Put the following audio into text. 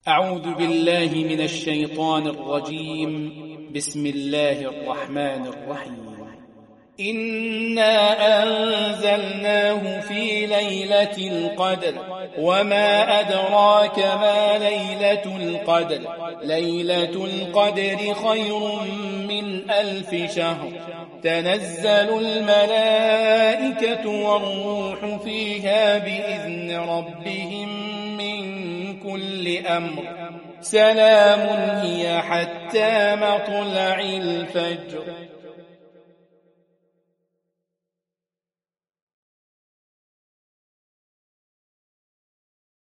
أعوذ بالله من الشيطان الرجيم. بسم الله الرحمن الرحيم. إنا أنزلناه في ليلة القدر وما أدراك ما ليلة القدر. ليلة القدر خير من 1000 شهر. تنزل الملائكة والروح فيها بإذن ربهم من كل أمر. سلام هي حتى مطلع الفجر.